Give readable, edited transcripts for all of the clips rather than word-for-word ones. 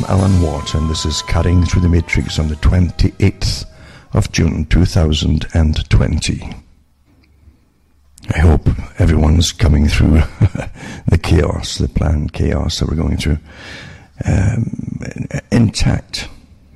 Alan Watt, and this is Cutting Through the Matrix on the 28th of June 2020. I hope everyone's coming through the chaos, the planned chaos that we're going through, intact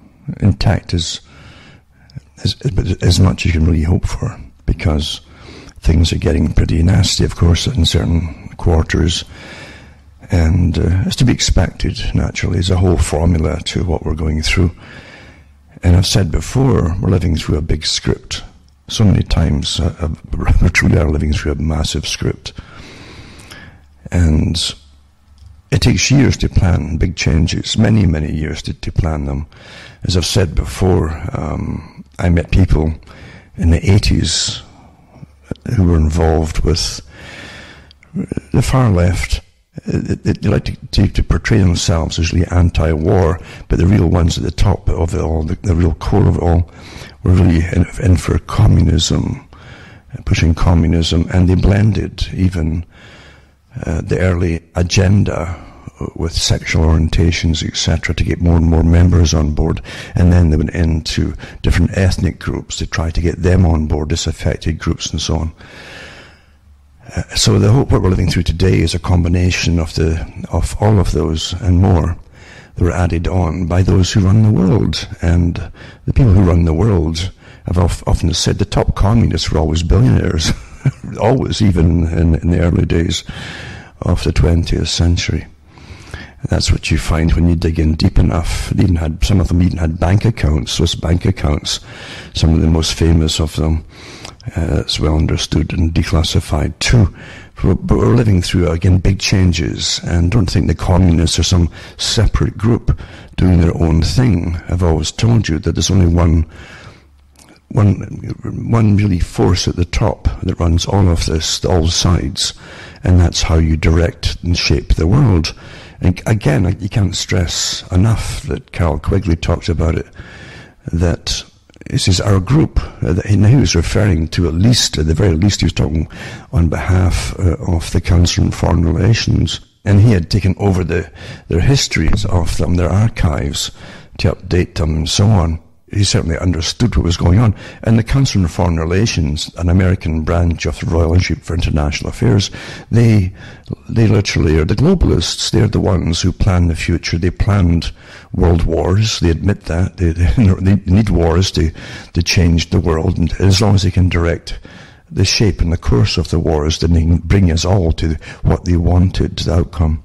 as much as you can really hope for, because things are getting pretty nasty, of course, in certain quarters. And as to be expected, naturally, is a whole formula to what we're going through. And I've said before, we're living through a big script. So many times, we truly are living through a massive script. And it takes years to plan big changes, many, many years to plan them. As I've said before, I met people in the 80s who were involved with the far left. They like to portray themselves as really anti-war, but the real ones at the top of it all, the real core of it all, were really in for communism, pushing communism, and they blended even the early agenda with sexual orientations, etc., to get more and more members on board, and then they went into different ethnic groups to try to get them on board, disaffected groups and so on. So the hope what we're living through today is a combination of all of those and more that were added on by those who run the world. And the people who run the world, I've often said, the top communists were always billionaires, always, even in the early days of the 20th century. And that's what you find when you dig in deep enough. Some of them even had bank accounts, Swiss bank accounts, some of the most famous of them. It's well understood and declassified too. But we're living through, again, big changes, and don't think the communists are some separate group doing their own thing. I've always told you that there's only one really force at the top that runs all of this, all sides, and that's how you direct and shape the world. And again, you can't stress enough that Carroll Quigley talks about it, that this is our group. He was referring to, at the very least, he was talking on behalf of the Council on Foreign Relations, and he had taken over their histories of them, their archives, to update them and so on. He certainly understood what was going on. And the Council on Foreign Relations, an American branch of the Royal Institute for International Affairs, they literally are the globalists. They're the ones who plan the future. They planned world wars. They admit that. They need wars to change the world. And as long as they can direct the shape and the course of the wars, then they can bring us all to what they wanted, the outcome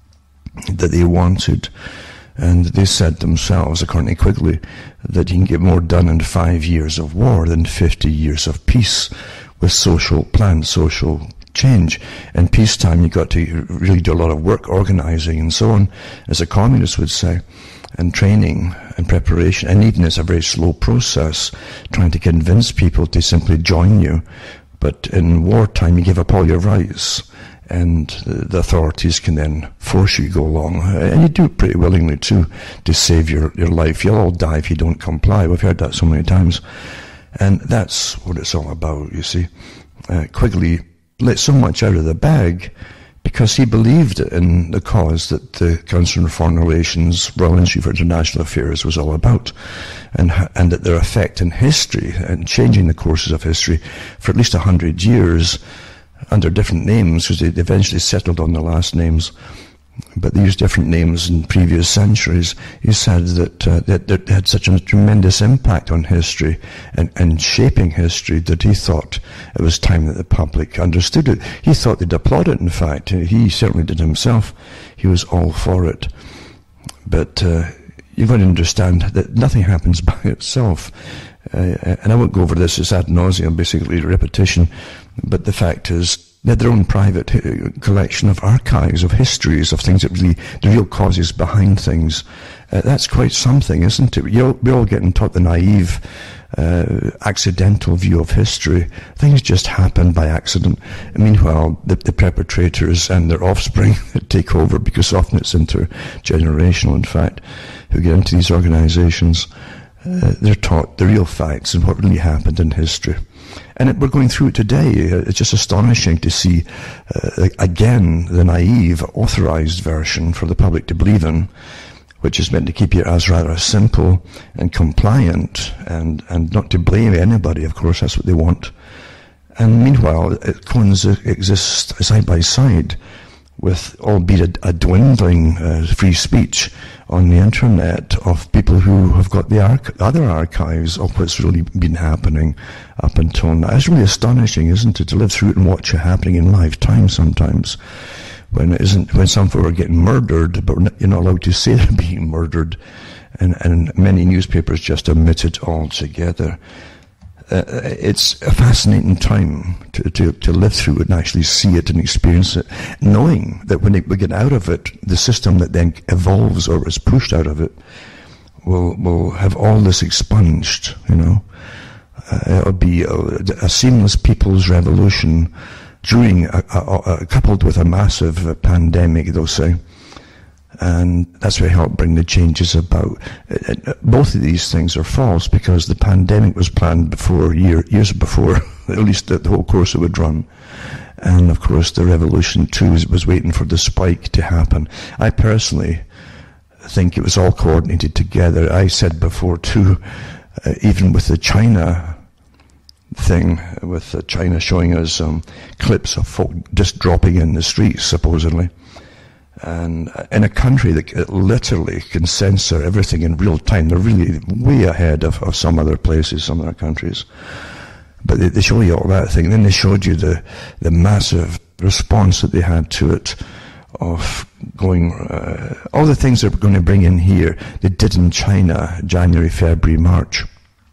that they wanted. And they said themselves, according to Quigley, that you can get more done in 5 years of war than 50 years of peace with social plans, social change. In peacetime, you've got to really do a lot of work, organizing and so on, as a communist would say, and training and preparation. And even it's a very slow process, trying to convince people to simply join you. But in wartime, you give up all your rights, and the authorities can then force you to go along. And you do it pretty willingly too, to save your life. You'll all die if you don't comply. We've heard that so many times. And that's what it's all about, you see. Quigley let so much out of the bag because he believed in the cause that the Council on Foreign Relations, Royal Institute for International Affairs was all about, and that their effect in history and changing the courses of history for at least 100 years under different names, because they eventually settled on the last names, but they used different names in previous centuries. He said that it had such a tremendous impact on history and shaping history that he thought it was time that the public understood it. He thought they'd applaud it, in fact. He certainly did himself. He was all for it. But you've got to understand that nothing happens by itself. And I won't go over this, it's ad nauseum, basically repetition, but the fact is they had their own private collection of archives, of histories, of things that really, the real causes behind things. That's quite something, isn't it? We're all getting taught the naive, accidental view of history. Things just happen by accident. Meanwhile, the perpetrators and their offspring take over, because often it's intergenerational, in fact, who get into these organizations. They're taught the real facts and what really happened in history. And we're going through it today. It's just astonishing to see, again, the naive, authorized version for the public to believe in, which is meant to keep your as rather simple and compliant and not to blame anybody, of course, that's what they want. And meanwhile, it exists side by side with, albeit a dwindling free speech on the internet of people who have got the other archives of what's really been happening up until now. It's really astonishing, isn't it, to live through it and watch it happening in live time sometimes, when some folk are getting murdered, but you're not allowed to say they're being murdered, and many newspapers just omit it altogether. It's a fascinating time to live through it and actually see it and experience it, knowing that when we get out of it, the system that then evolves or is pushed out of it will have all this expunged, It'll be a seamless people's revolution during, coupled with a massive pandemic, they'll say. And that's what helped bring the changes about. Both of these things are false, because the pandemic was planned years before, at least the whole course it would run. And of course the revolution too was waiting for the spike to happen. I personally think it was all coordinated together. I said before too, even with the China thing, with China showing us clips of folk just dropping in the streets, supposedly. And in a country that literally can censor everything in real time, they're really way ahead of some other places, some other countries. But they show you all that thing. Then they showed you the massive response that they had to it, of going, all the things they're going to bring in here, they did in China, January, February, March,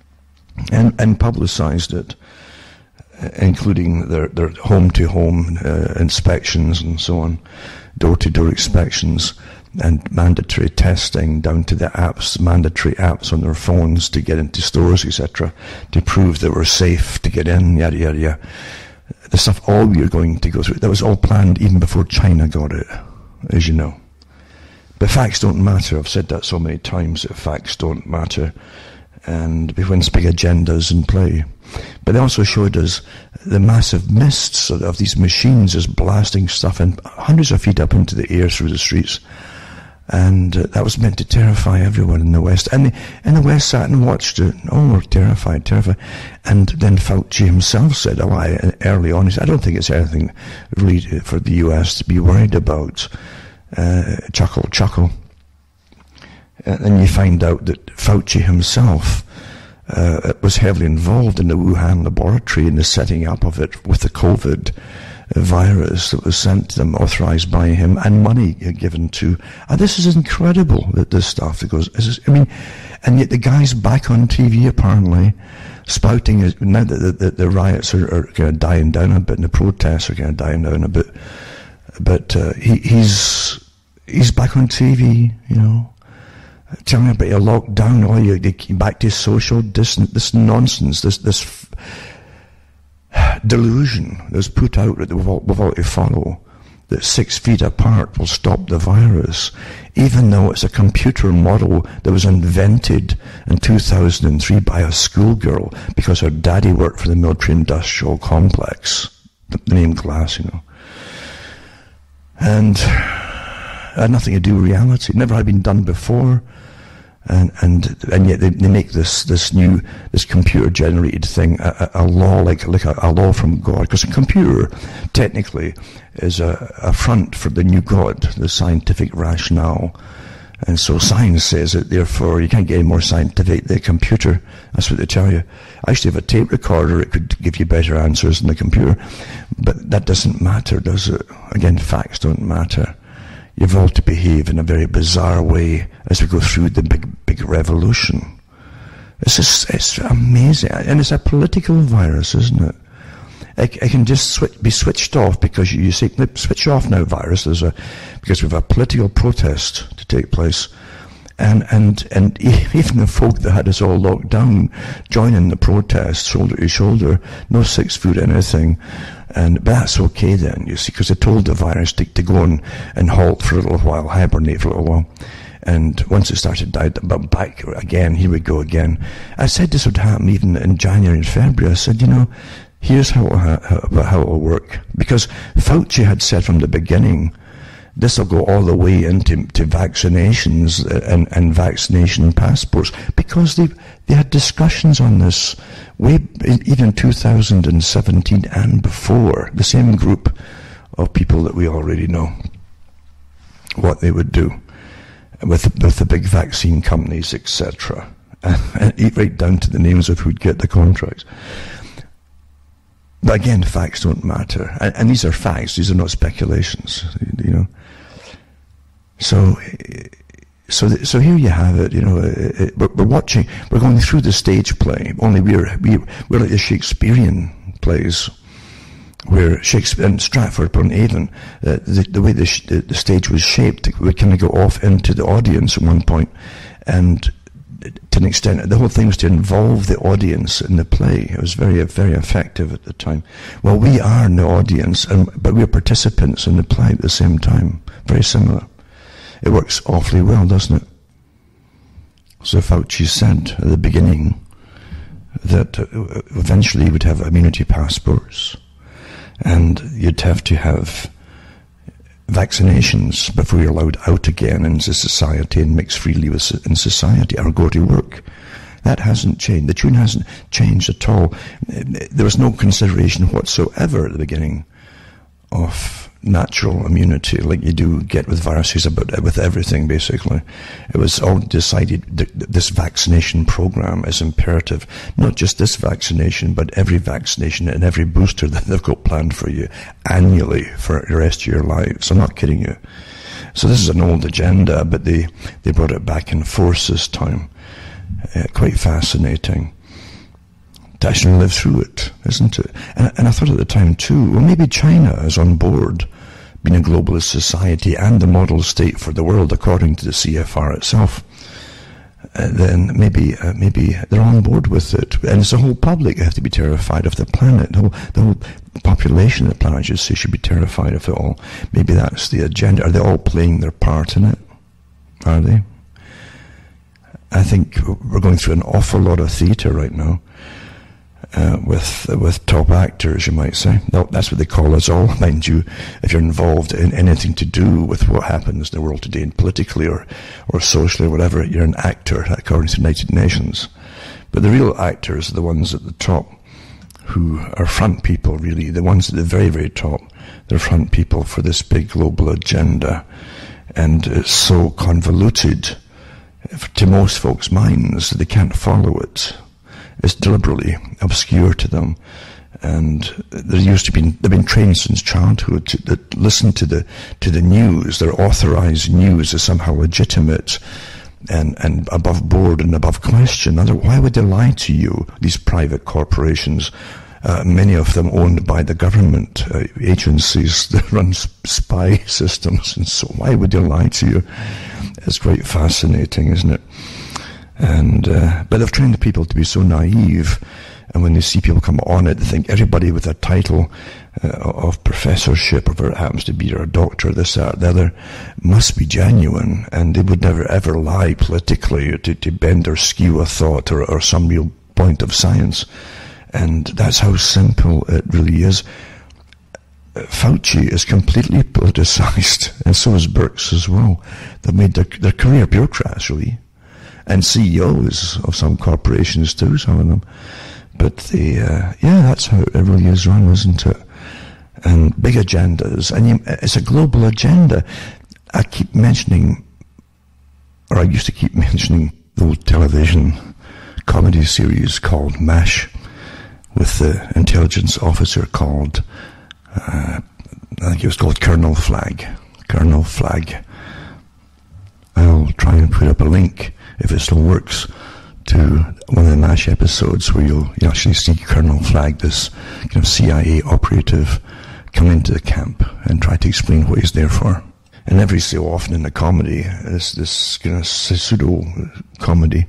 and publicized it, including their home-to-home inspections and so on, door-to-door inspections, and mandatory testing down to the apps, mandatory apps on their phones to get into stores, etc., to prove they were safe to get in, yada, yada, yada. The stuff all we are going to go through, that was all planned even before China got it, as you know. But facts don't matter. I've said that so many times, that facts don't matter. And when big agendas in play. But they also showed us the massive mists of these machines just blasting stuff in hundreds of feet up into the air through the streets. And that was meant to terrify everyone in the West. And the West sat and watched it. Oh, we're terrified. And then Fauci himself said, early on, he said, I don't think it's anything really for the US to be worried about. Chuckle. And you find out that Fauci himself was heavily involved in the Wuhan laboratory in the setting up of it with the COVID virus that was sent to them, authorized by him, and money given to. This is incredible, that this stuff that goes. And yet the guy's back on TV apparently, spouting. Now that the riots are kind of dying down a bit, and the protests are kind of dying down a bit, but he's back on TV, telling me about your lockdown, you back to social distance, this nonsense, this delusion that's put out that we've all to follow, that 6 feet apart will stop the virus, even though it's a computer model that was invented in 2003 by a schoolgirl because her daddy worked for the military-industrial complex, the name Glass, and had nothing to do with reality. It never had been done before. And yet they make this computer generated thing a law, like a law from God, because a computer technically is a front for the new God, the scientific rationale. And so science says that, therefore you can't get any more scientific than a computer. That's what they tell you. I used to have a tape recorder, it could give you better answers than the computer, but that doesn't matter, does it? Again, facts don't matter. You've all to behave in a very bizarre way as we go through the big revolution. It's amazing. And it's a political virus, isn't it? It can just be switched off because you say, switch off now, virus, because we have a political protest to take place. And even the folk that had us all locked down join in the protest, shoulder to shoulder, no 6 foot anything. But that's okay then, you see, because they told the virus to go and halt for a little while, hibernate for a little while. And once it started to die, but back again, here we go again. I said this would happen even in January and February. I said, here's how it will work. Because Fauci had said from the beginning This will go all the way into vaccinations and vaccination passports, because they had discussions on this even 2017 and before. The same group of people that we already know what they would do with the big vaccine companies, etc., and right down to the names of who'd get the contracts. But again, facts don't matter, and these are facts. These are not speculations, you know. So here you have it. You know, we're watching. We're going through the stage play. Only we're like the Shakespearean plays, where Shakespeare and Stratford-upon-Avon, the way the stage was shaped, we kind of go off into the audience at one point, and to an extent, the whole thing was to involve the audience in the play. It was very, very effective at the time. Well, we are in the audience, but we're participants in the play at the same time. Very similar. It works awfully well, doesn't it? So Fauci said at the beginning that eventually you would have immunity passports, and you'd have to have vaccinations before you're allowed out again into society and mix freely in society or go to work. That hasn't changed. The tune hasn't changed at all. There was no consideration whatsoever at the beginning of natural immunity like you do get with viruses, with everything basically. It was all decided that this vaccination program is imperative. Not just this vaccination, but every vaccination and every booster that they've got planned for you annually for the rest of your lives. I'm not kidding you. So this is an old agenda, but they brought it back in force this time. Quite fascinating to actually live through it, isn't it? And I thought at the time too, well, maybe China is on board being a globalist society and the model state for the world according to the CFR itself. Then maybe they're on board with it, and it's the whole public that have to be terrified of the planet. The whole population of the planet, I should say, should be terrified of it all. Maybe that's the agenda. Are they all playing their part in it? Are they? I think we're going through an awful lot of theatre right now. With top actors, you might say. No, that's what they call us all, mind you. If you're involved in anything to do with what happens in the world today, and politically or socially or whatever, you're an actor, according to the United Nations. But the real actors are the ones at the top, who are front people, really. The ones at the very, very top, they're front people for this big global agenda. And it's so convoluted to most folks' minds that they can't follow it. It's deliberately obscure to them, and they've been trained since childhood to listen to the news. Their authorized news is somehow legitimate and above board and above question. Why would they lie to you? These private corporations, many of them owned by the government agencies that run spy systems, and so why would they lie to you? It's quite fascinating, isn't it? And but they've trained the people to be so naive, and when they see people come on it, they think everybody with a title of professorship, or whatever it happens to be, or a doctor, this, that, the other, must be genuine, and they would never ever lie politically to bend or skew a thought or some real point of science. And that's how simple it really is. Fauci is completely politicized, and so is Birx as well. They've made their career bureaucrats, really. And CEOs of some corporations too, some of them. But that's how it really is run, isn't it? And big agendas, and it's a global agenda. I keep mentioning, or I used to keep mentioning, the old television comedy series called MASH, with the intelligence officer called, I think it was called Colonel Flagg. Colonel Flagg. I'll try and put up a link, if it still works, to one of the MASH episodes where you actually see Colonel Flagg, this kind of CIA operative, come into the camp and try to explain what he's there for. And every so often in the comedy, this kind of pseudo-comedy,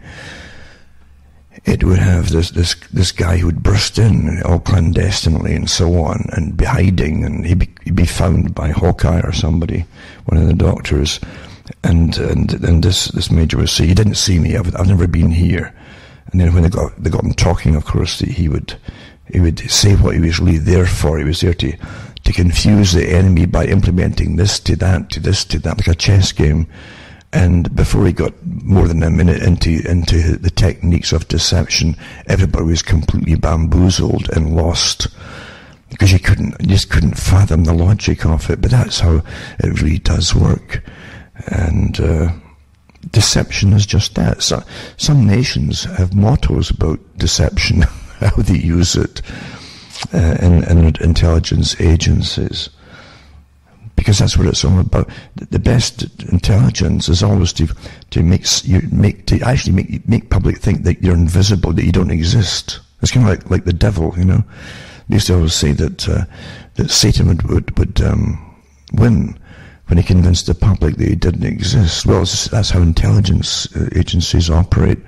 it would have this guy who would burst in all clandestinely and so on, and be hiding, and he'd be found by Hawkeye or somebody, one of the doctors. And this major would say, "You didn't see me. I've never been here." And then when they got him talking, of course, he would say what he was really there for. He was there to to confuse the enemy by implementing this to that, to this to that, like a chess game. And before he got more than a minute into the techniques of deception, everybody was completely bamboozled and lost, because you just couldn't fathom the logic of it. But that's how it really does work. And deception is just that. So, some nations have mottos about deception, how they use it in intelligence agencies. Because that's what it's all about. The best intelligence is always to make public think that you're invisible, that you don't exist. It's kind of like the devil, you know. They used to always say that Satan would win when he convinced the public that he didn't exist. Well, that's how intelligence agencies operate.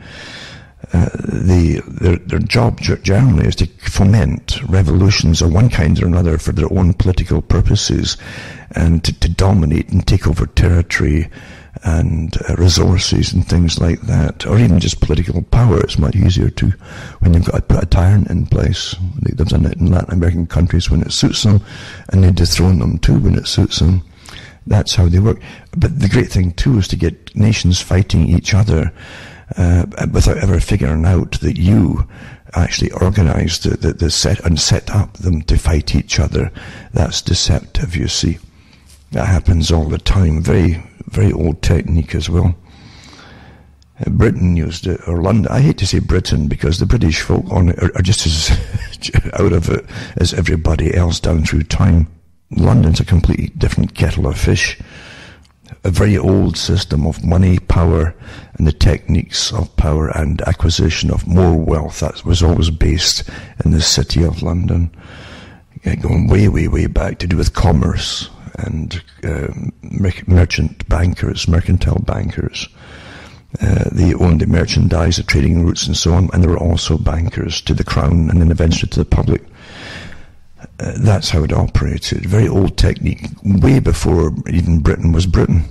Their job generally is to foment revolutions of one kind or another for their own political purposes, and to dominate and take over territory and resources and things like that, or even just political power. It's much easier to when you've got to put a tyrant in place. They've done it in Latin American countries when it suits them, and they dethrone them too when it suits them. That's how they work. But the great thing too is to get nations fighting each other without ever figuring out that you actually organised the set and set up them to fight each other. That's deceptive, you see. That happens all the time. Very, very old technique as well. Britain used it, or London. I hate to say Britain, because the British folk on it are just as out of it as everybody else down through time. London's a completely different kettle of fish. A very old system of money, power, and the techniques of power and acquisition of more wealth. That was always based in the city of London, going way, way, way back, to do with commerce and mercantile bankers. They owned the merchandise, the trading routes and so on, and they were also bankers to the crown and then eventually to the public. That's how it operated. Very old technique, way before even Britain was Britain.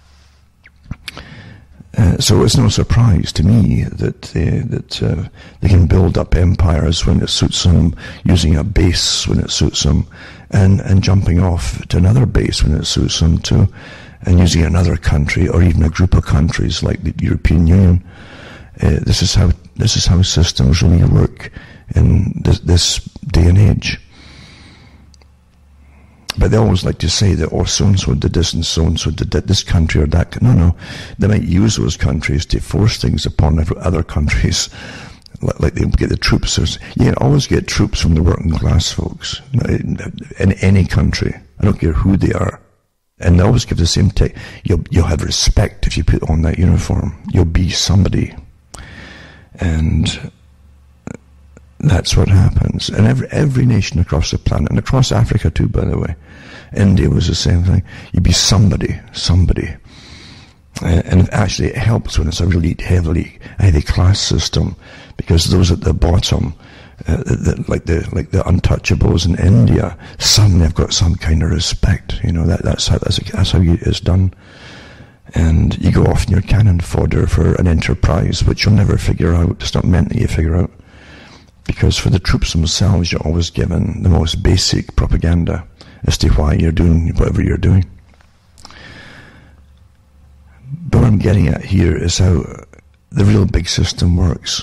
So it's no surprise to me that they can build up empires when it suits them, using a base when it suits them, and jumping off to another base when it suits them too, and using another country or even a group of countries like the European Union. This is how systems really work in this day and age. But they always like to say that, oh, so-and-so did this and so-and-so did that, this country or that. No. They might use those countries to force things upon other countries. Like they get the troops. You can always get troops from the working class folks in any country. I don't care who they are. And they always give the same take. You'll have respect if you put on that uniform. You'll be somebody. And that's what happens. And every nation across the planet, and across Africa too, by the way. India was the same thing. You'd be somebody. And actually it helps when it's a really heavy class system, because those at the bottom, like the untouchables in India, suddenly have got some kind of respect. You know, that's how it's done. And you go off in your cannon fodder for an enterprise which you'll never figure out. It's not meant that you figure out. Because for the troops themselves, you're always given the most basic propaganda as to why you're doing whatever you're doing. But what I'm getting at here is how the real big system works.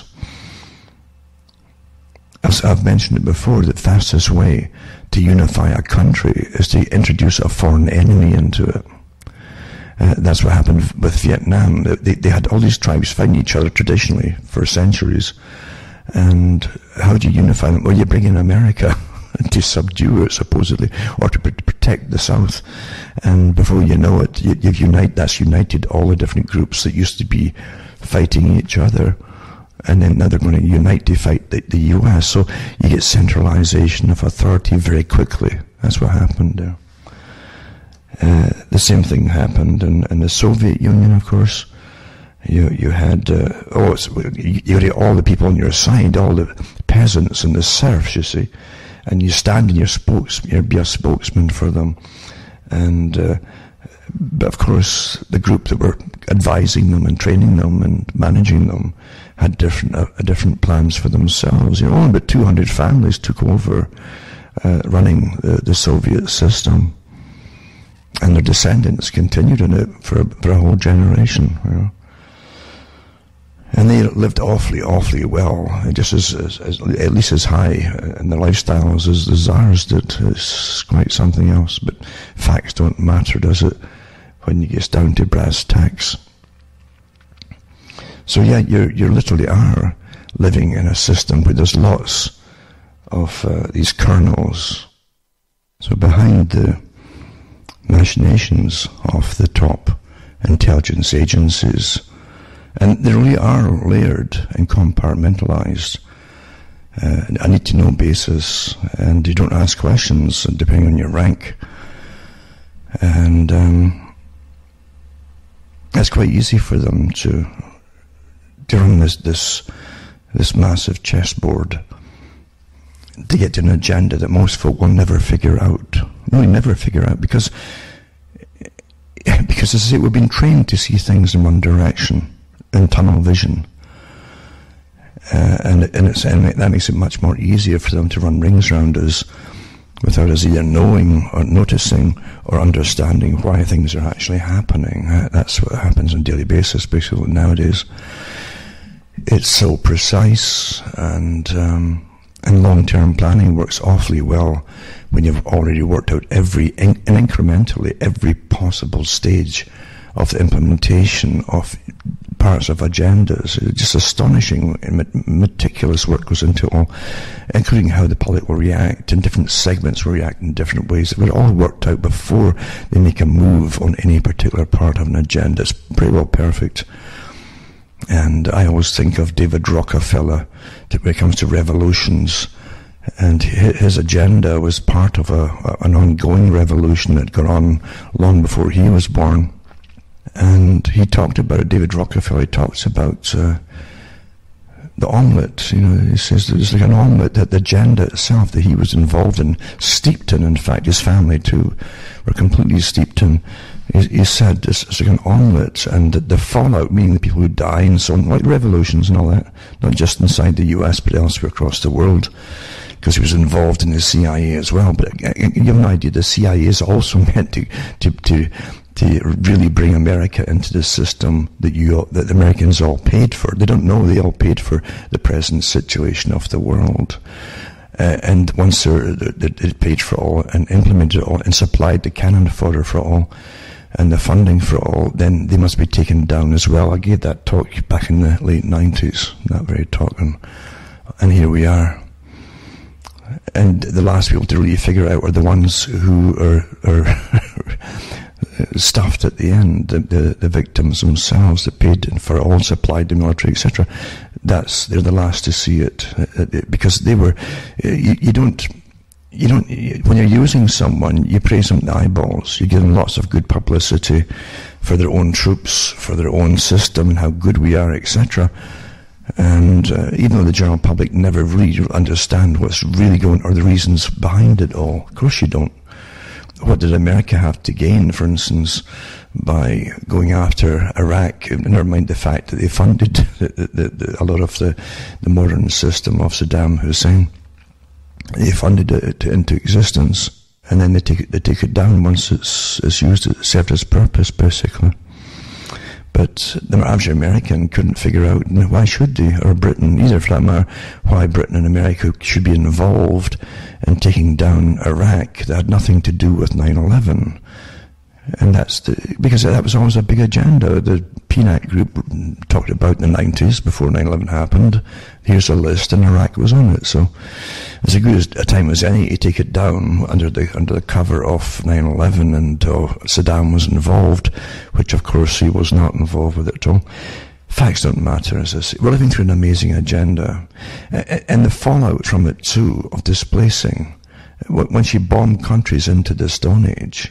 As I've mentioned it before, the fastest way to unify a country is to introduce a foreign enemy into it. That's what happened with Vietnam. They had all these tribes fighting each other traditionally for centuries. And how do you unify them? Well, you bring in America to subdue it, supposedly, or to protect the South. And before you know it, that's united all the different groups that used to be fighting each other. And then now they're going to unite to fight the US. So you get centralization of authority very quickly. That's what happened there. The same thing happened in the Soviet Union, of course. You had you had all the people on your side, all the peasants and the serfs, you see, and you stand in be a spokesman for them, and but of course the group that were advising them and training them and managing them had different plans for themselves. You know, only about 200 families took over running the Soviet system. And their descendants continued in it for a whole generation. You know. And they lived awfully well, just as at least as high in their lifestyles as the Tsars did. It's quite something else. But facts don't matter, does it, when you get down to brass tacks? So yeah, you literally are living in a system where there's lots of these kernels. So behind the machinations of the top intelligence agencies, and they really are layered and compartmentalized, a need-to-know basis, and you don't ask questions depending on your rank, and it's quite easy for them to run this massive chessboard to get to an agenda that most folk will never figure out. Really never figure out, because as I say, we've been trained to see things in one direction, in tunnel vision, and that makes it much more easier for them to run rings around us without us either knowing or noticing or understanding why things are actually happening. That's what happens on a daily basis, basically, nowadays. It's so precise, and long-term planning works awfully well when you've already worked out incrementally every possible stage of the implementation of parts of agendas. It's just astonishing and meticulous work goes into it all, including how the public will react, and different segments will react in different ways. It was all worked out before they make a move on any particular part of an agenda. It's pretty well perfect. And I always think of David Rockefeller when it comes to revolutions, and his agenda was part of an ongoing revolution that got on long before he was born. And he talked about it, David Rockefeller, he talks about the omelette. You know, he says there's like an omelette, that the agenda itself that he was involved in, steeped in fact, his family too, were completely steeped in. He said it's like an omelette, and the fallout, meaning the people who die and so on, like revolutions and all that, not just inside the US but elsewhere across the world, because he was involved in the CIA as well. But you have an idea, the CIA is also meant to really bring America into the system that the Americans all paid for. They don't know they all paid for the present situation of the world. And once they paid for all and implemented it all and supplied the cannon fodder for all and the funding for all, then they must be taken down as well. I gave that talk back in the late 90s, that very talk, and here we are. And the last people to really figure out are the ones who are stuffed at the end, the victims themselves that paid for all, supplied the military, etc. They're the last to see it, because they were. You don't. When you're using someone, you praise them in the eyeballs. You give them lots of good publicity for their own troops, for their own system, and how good we are, etc. And even though the general public never really understand what's really going, or the reasons behind it all, of course you don't. What did America have to gain, for instance, by going after Iraq? Never mind the fact that they funded a lot of the modern system of Saddam Hussein. They funded it into existence, and then they take it down once it's used. It served its purpose, basically. But the average American couldn't figure out why should they, or Britain either for that matter, why Britain and America should be involved in taking down Iraq. That had nothing to do with 9/11. And because that was always a big agenda. The PNAC group talked about in the 90s, before 9/11 happened. Here's a list, and Iraq was on it. So it's as good a time as any to take it down under the cover of 9/11, and Saddam was involved, which of course he was not involved with it at all. Facts don't matter, as I say. We're living through an amazing agenda, and the fallout from it too, of displacing. Once you bomb countries into the Stone Age,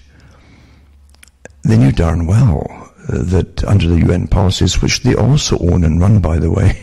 they knew darn well that under the UN policies, which they also own and run, by the way,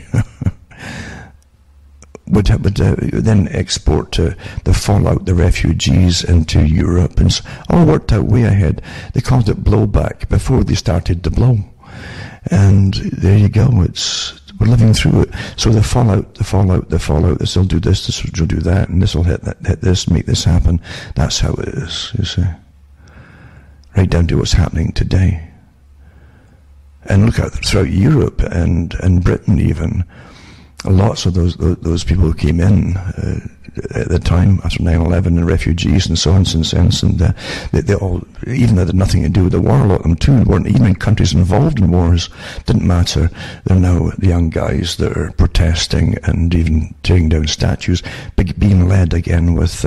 would then export the fallout, the refugees into Europe, and all worked out way ahead. They called it blowback before they started to blow. And there you go. We're living through it. So the fallout, this will do this will do that, and this will hit this, make this happen. That's how it is, you see. Right down to what's happening today. And look at throughout Europe and Britain even, lots of those people who came in at the time after 9/11 and refugees and so on since then, and they all, even though they had nothing to do with the war, a lot of them too weren't even in countries involved in wars, didn't matter. They're now the young guys that are protesting and even tearing down statues, being led again with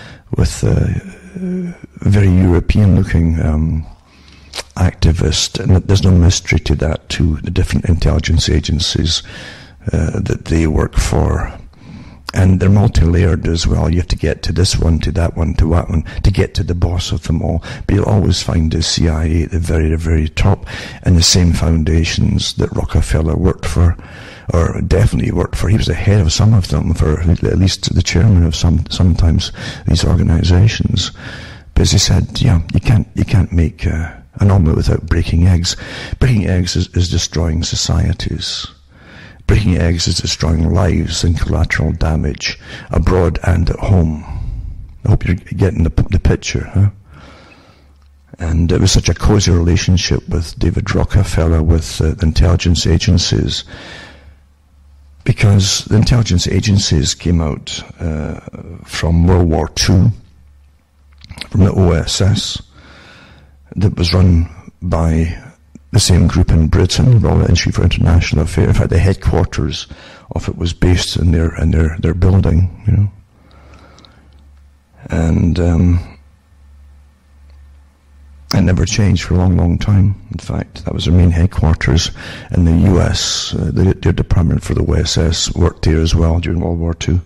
very European-looking activists, and there's no mystery to that, to the different intelligence agencies that they work for. And they're multi-layered as well. You have to get to this one, to that one, to that one, to get to the boss of them all. But you'll always find the CIA at the very, very top, and the same foundations that Rockefeller worked for, or definitely worked for. He was the head of some of them, for at least the chairman of sometimes these organizations. But as he said, yeah, you can't make an omelette without breaking eggs. Breaking eggs is destroying societies. Breaking eggs is destroying lives and collateral damage abroad and at home. I hope you're getting the picture, huh? And it was such a cozy relationship with David Rockefeller with the intelligence agencies, because the intelligence agencies came out from World War II, from the OSS, that was run by the same group in Britain, Royal Institute for International Affairs. In fact, the headquarters of it was based in their building, you know. And it never changed for a long, long time. In fact, that was their main headquarters. In the US, their department for the OSS worked there as well during World War II.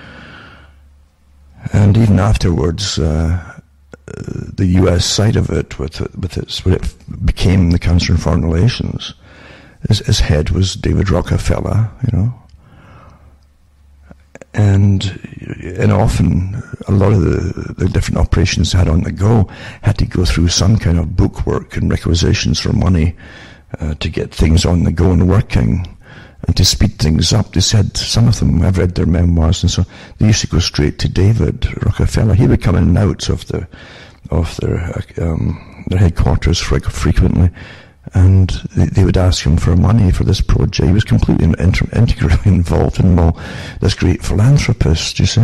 And even afterwards, the US side of it, with its, when it became the Council on Foreign Relations, his head was David Rockefeller, you know. And often a lot of the different operations they had on the go had to go through some kind of bookwork and requisitions for money to get things on the go and working, and to speed things up. They said, some of them, I've read their memoirs, and so they used to go straight to David Rockefeller. He would come in and out of their headquarters frequently, and they would ask him for money for this project. He was completely integrally involved in all this great philanthropist, you see,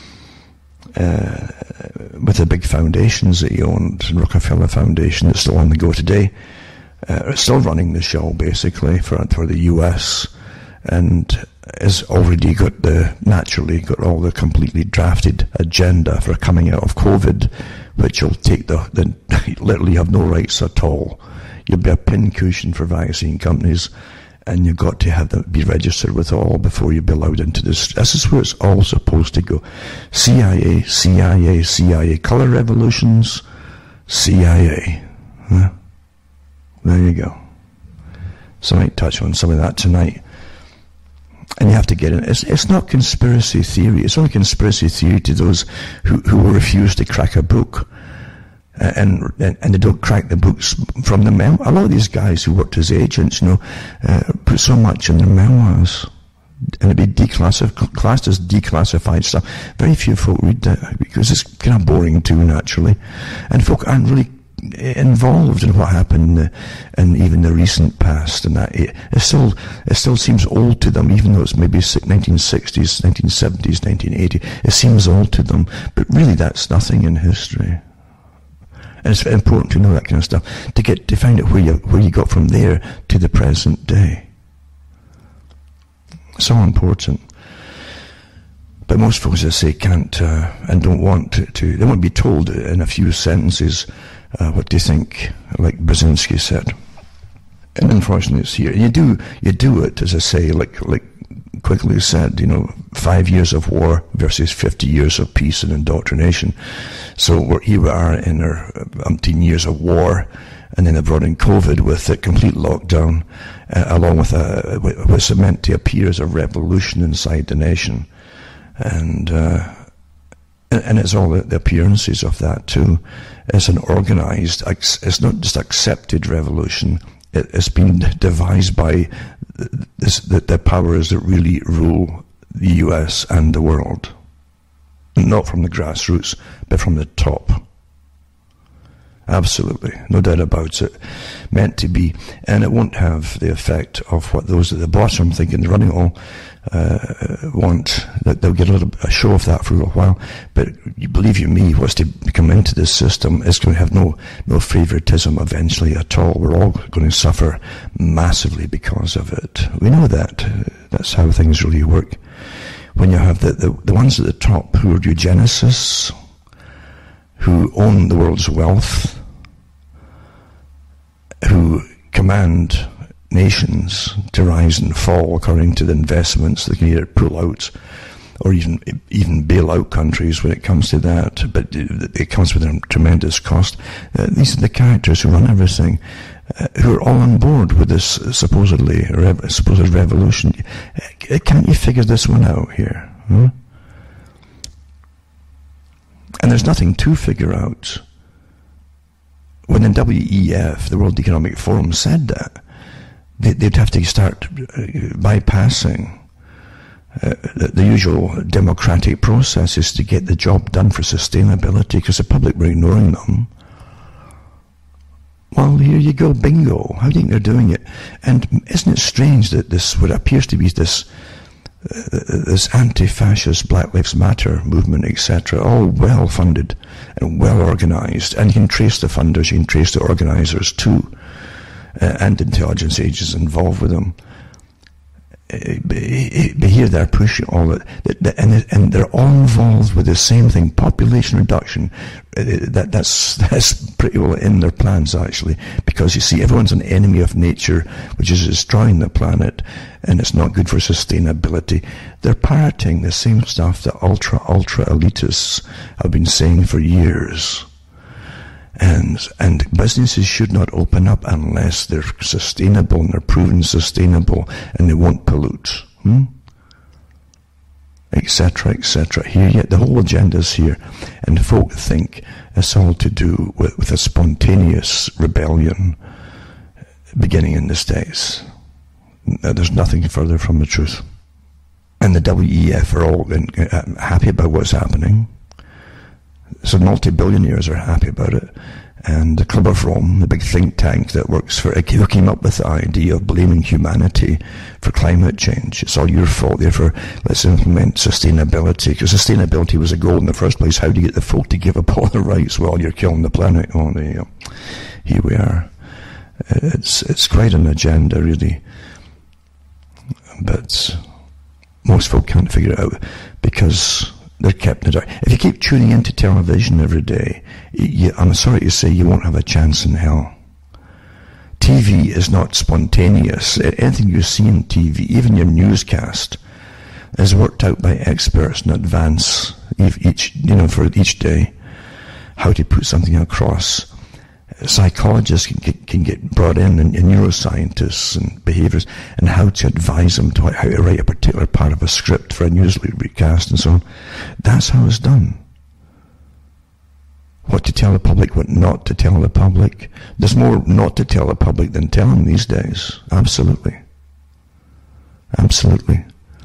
with the big foundations that he owned, the Rockefeller Foundation, that's still on the go today. It's still running the show basically for the US, and has already naturally got all the completely drafted agenda for coming out of COVID, which will take literally have no rights at all. You'll be a pincushion for vaccine companies, and you've got to be registered with all before you be allowed into this. This is where it's all supposed to go. CIA, color revolutions, CIA. Huh? There you go. So I might touch on some of that tonight. And you have to get in. It's not conspiracy theory. It's only conspiracy theory to those who refuse to crack a book. And they don't crack the books from the memoir. A lot of these guys who worked as agents, you know, put so much in their memoirs, and it'd be classed as declassified stuff. Very few folk read that, because it's kind of boring too, naturally. And folk aren't really involved in what happened in even the recent past, and that it still seems old to them, even though it's maybe 1960s, 1970s, 1980. It seems old to them, but really that's nothing in history. And it's important to know that kind of stuff to find out where you got from there to the present day. So important. But most folks, as I say, can't and don't want to. They want to be told in a few sentences what they think, like Brzezinski said. And unfortunately, it's here. You do it, as I say, like Quigley said, you know, 5 years of war versus 50 years of peace and indoctrination. So here we are in our umpteen years of war, and then they brought in COVID with a complete lockdown, along with what's meant to appear as a revolution inside the nation. And it's all the appearances of that too. It's an organized, it's not just accepted revolution, it's been devised by the powers that really rule the US and the world. Not from the grassroots, but from the top. Absolutely, no doubt about it. Meant to be, and it won't have the effect of what those at the bottom thinking they're running all want. That they'll get a show of that for a little while, but believe you me, what's to come into this system is going to have no favoritism eventually at all. We're all going to suffer massively because of it. We know that. That's how things really work. When you have the ones at the top who are eugenicists, who own the world's wealth, who command nations to rise and fall according to the investments they can either pull out or even bail out countries when it comes to that, but it comes with a tremendous cost. These are the characters who run everything, who are all on board with this supposed revolution. Can't you figure this one out here? Huh? And there's nothing to figure out. When the WEF, the World Economic Forum, said that, they'd have to start bypassing the usual democratic processes to get the job done for sustainability, because the public were ignoring them. Well, here you go, bingo. How do you think they're doing it? And isn't it strange that this, what appears to be this anti-fascist Black Lives Matter movement, etc., all well funded and well organized, and you can trace the funders, you can trace the organizers too, and intelligence agents involved with them. But here they're pushing all that, and they're all involved with the same thing: population reduction. That's pretty well in their plans, actually, because you see, everyone's an enemy of nature, which is destroying the planet, and it's not good for sustainability. They're parroting the same stuff that ultra elitists have been saying for years. And businesses should not open up unless they're sustainable and they're proven sustainable and they won't pollute, etc., etc. Here, yet the whole agenda's here, and folk think it's all to do with a spontaneous rebellion beginning in the States. There's nothing further from the truth. And the WEF are all happy about what's happening. So multi-billionaires are happy about it. And the Club of Rome, the big think tank that works for it, who came up with the idea of blaming humanity for climate change. It's all your fault, therefore let's implement sustainability, because sustainability was a goal in the first place. How do you get the folk to give up all their rights while you're killing the planet? Oh, there you go. Here we are. It's quite an agenda, really. But most folk can't figure it out because they're kept in the dark. If you keep tuning into television every day, I'm sorry to say, you won't have a chance in hell. TV is not spontaneous. Anything you see on TV, even your newscast, is worked out by experts in advance, for each day, how to put something across. Psychologists can get brought in, and neuroscientists and behaviorists, and how to advise them to how to write a particular part of a script for a news recast and so on. That's how it's done. What to tell the public, what not to tell the public. There's more not to tell the public than tell them these days. Absolutely. Absolutely.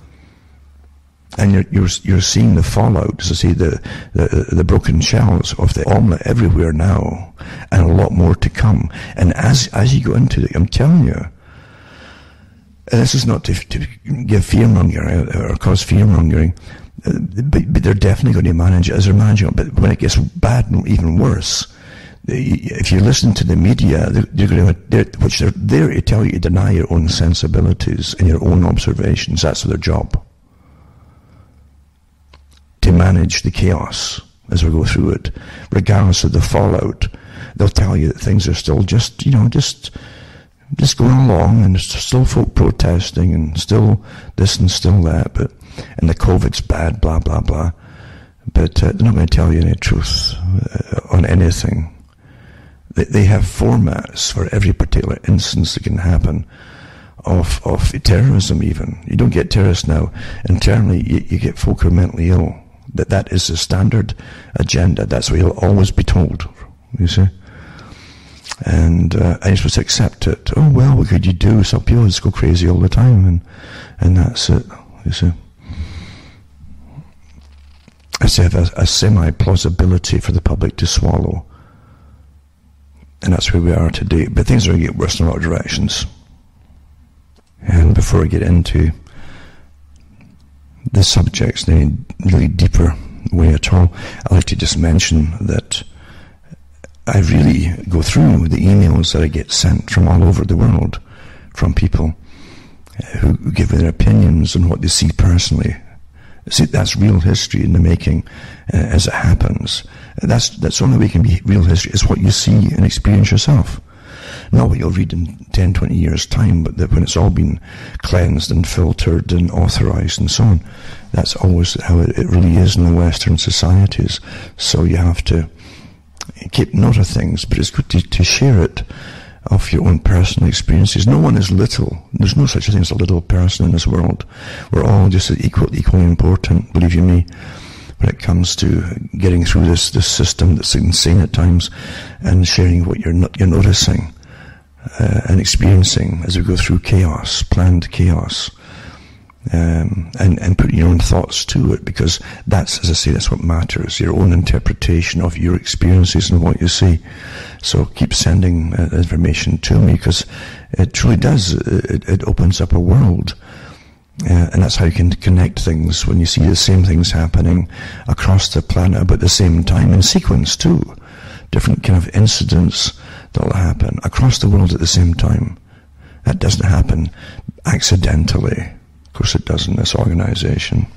And you're seeing the fallout, as I say, the broken shells of the omelette everywhere now, and a lot more to come. And as you go into it, I'm telling you, and this is not to give fear-mongering or cause fear-mongering, but they're definitely going to manage it as they're managing it. But when it gets bad and even worse, if you listen to the media, they're there to tell you to deny your own sensibilities and your own observations. That's their job. To manage the chaos as we go through it, regardless of the fallout. They'll tell you that things are still just going along, and there's still folk protesting, and still this and still that, and the COVID's bad, blah, blah, blah. But they're not going to tell you any truth on anything. They have formats for every particular instance that can happen of terrorism even. You don't get terrorists now. Internally, you get folk who are mentally ill. That is the standard agenda. That's what you'll always be told, you see. And you're supposed to accept it. Oh, well, what could you do? Some people just go crazy all the time, and that's it, you see. I say have a semi-plausibility for the public to swallow. And that's where we are today. But things are going to get worse in a lot of directions. And before I get into the subjects in a really deeper way at all, I'd like to just mention that I really go through the emails that I get sent from all over the world, from people who give their opinions on what they see personally. See, that's real history in the making as it happens. That's the only way it can be real history, is what you see and experience yourself. Not what you'll read in 10, 20 years' time, but that when it's all been cleansed and filtered and authorized and so on. That's always how it really is in the Western societies. So you have to keep note of things, but it's good to share it of your own personal experiences. No one is little. There's no such thing as a little person in this world. We're all just equally important, believe you me, when it comes to getting through this system that's insane at times, and sharing what you're noticing and experiencing as we go through chaos, planned chaos. And putting your own thoughts to it, because that's, as I say, that's what matters, your own interpretation of your experiences and what you see. So keep sending information to me, because it truly does, it opens up a world, and that's how you can connect things when you see the same things happening across the planet about the same time, in sequence too. Different kind of incidents that will happen across the world at the same time. That doesn't happen accidentally. Of course it does in this organization.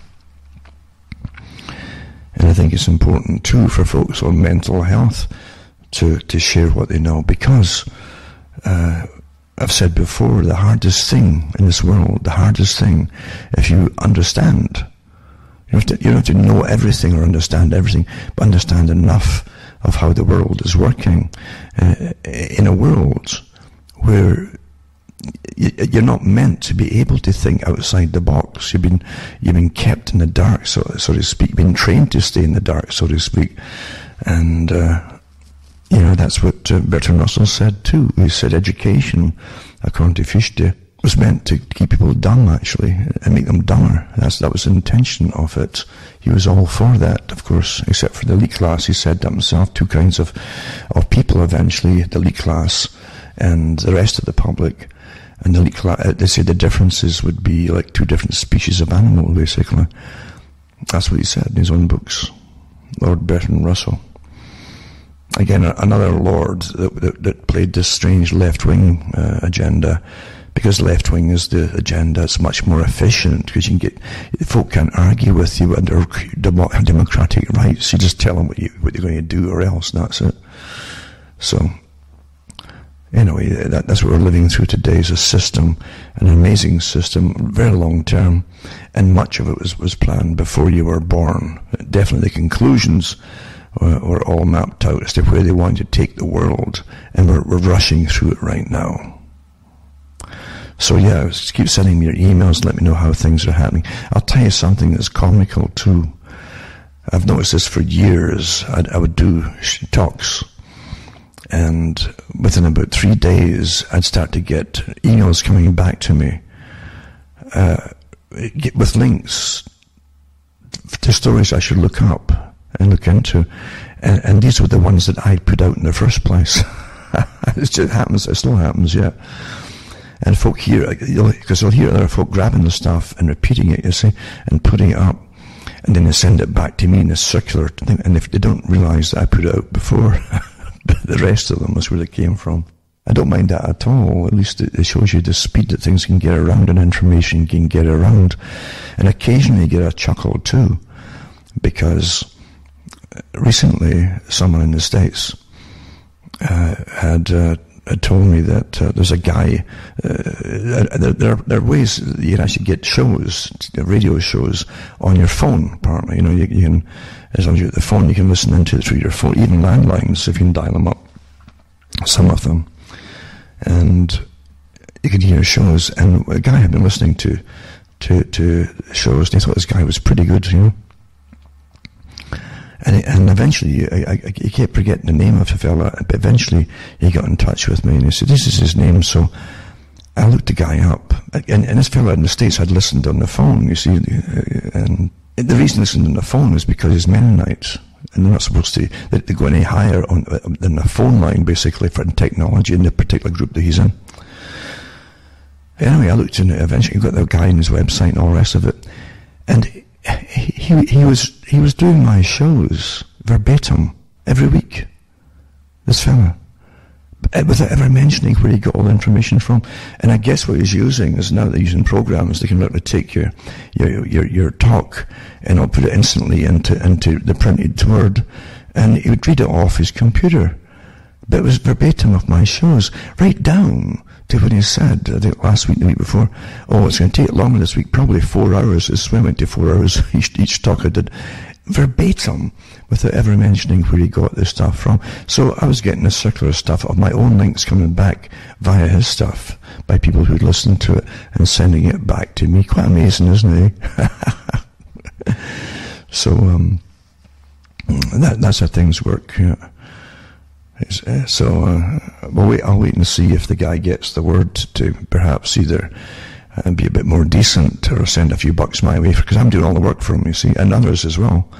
And I think it's important too for folks on mental health to share what they know, because I've said before, the hardest thing in this world, the hardest thing, if you understand, you don't have to know everything or understand everything, but understand enough of how the world is working in a world where you're not meant to be able to think outside the box. You've been kept in the dark, so to speak, been trained to stay in the dark, so to speak. And that's what Bertrand Russell said too. He said education, according to Fichte, was meant to keep people dumb, actually, and make them dumber. That was the intention of it. He was all for that, of course, except for the elite class. He said that himself. Two kinds of people eventually: the elite class and the rest of the public. And the elite class, they say the differences would be like two different species of animal, basically. That's what he said in his own books, Lord Bertrand Russell. Again, another lord that played this strange left-wing agenda, because left-wing is the agenda. It's much more efficient, because you can folk can't argue with you under democratic rights. You just tell them what you're going to do, or else, and that's it. So, anyway, that's what we're living through today, is a system, an amazing system, very long term, and much of it was planned before you were born. Definitely the conclusions were all mapped out as to where they wanted to take the world, and we're rushing through it right now. So yeah, just keep sending me your emails, let me know how things are happening. I'll tell you something that's comical too. I've noticed this for years. I would do talks, and within about 3 days, I'd start to get emails coming back to me with links to stories I should look up and look into. And these were the ones that I put out in the first place. It just happens, it still happens, yeah. And folk hear, because you'll hear other folk grabbing the stuff and repeating it, you see, and putting it up. And then they send it back to me in a circular thing. And if they don't realize that I put it out before, the rest of them is where they came from. I don't mind that at all. At least it shows you the speed that things can get around and information can get around. And occasionally you get a chuckle too, because recently someone in the States had told me that there's a guy, there are ways that you can actually get shows, radio shows, on your phone, apparently. You know, you can, as long as you're at the phone, you can listen into it through your phone, even landlines, if you can dial them up, some of them. And you can hear shows, and a guy had been listening to shows, and he thought this guy was pretty good, you know. And eventually, I kept forgetting the name of the fella, but eventually he got in touch with me and he said, this is his name. So I looked the guy up, and this fella in the States had listened on the phone, you see, and the reason he listened on the phone was because he's Mennonite, and they're not supposed to they go any higher than the phone line, basically, for technology in the particular group that he's in. Anyway, I looked in it, eventually got the guy on his website and all the rest of it, and he was doing my shows verbatim every week, this fella, without ever mentioning where he got all the information from. And I guess what he's using is, now they're using programs, they can literally take your talk and I'll put it instantly into the printed word, and he would read it off his computer. But it was verbatim of my shows, right down to when he said, I think last week, the week before, oh, it's going to take longer this week, probably 4 hours. This went to 4 hours each talk I did, verbatim, without ever mentioning where he got this stuff from. So I was getting a circular stuff of my own links coming back via his stuff by people who'd listened to it and sending it back to me. Quite amazing, isn't it? So that's how things work. Yeah. So I'll wait and see if the guy gets the word to perhaps either be a bit more decent or send a few bucks my way, because I'm doing all the work for him, you see, and others as well.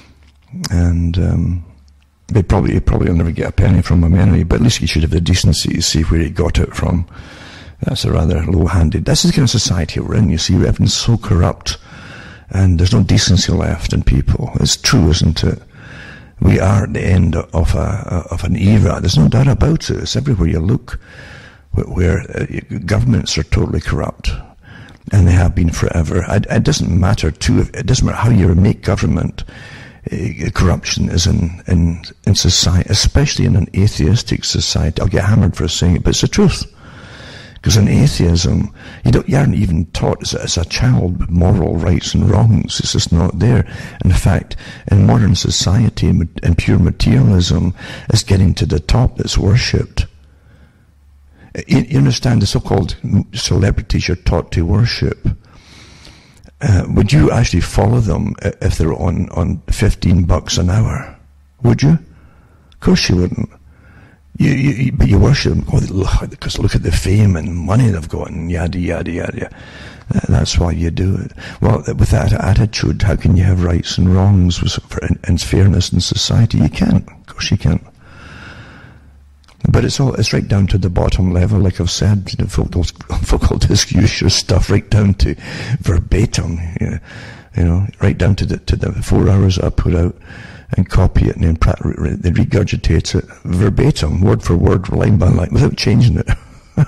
And he'll probably never get a penny from him anyway, but at least he should have the decency to see where he got it from. That's a rather low-handed. That's the kind of society we're in, you see. Everything's so corrupt, and there's no decency left in people. It's true, isn't it? We are at the end of an era. There's no doubt about it. It's everywhere you look, where governments are totally corrupt, and they have been forever. It doesn't matter it doesn't matter how you make government. Corruption is in society, especially in an atheistic society. I'll get hammered for saying it, but it's the truth. Because in atheism, you aren't even taught as a child moral rights and wrongs. It's just not there. In fact, in modern society and pure materialism is getting to the top that's worshipped. You understand, the so-called celebrities you're taught to worship. Would you actually follow them if they're on $15 an hour? Would you? Of course you wouldn't. But you worship them, because look at the fame and money they've got, and yada, yada, yada. That's why you do it. Well, with that attitude, how can you have rights and wrongs and fairness in society? You can't. Of course you can't. But it's right down to the bottom level, like I've said. Folk will just use your stuff right down to verbatim, right down to the 4 hours I put out, and copy it, and then they regurgitate it verbatim, word for word, line by line, without changing it.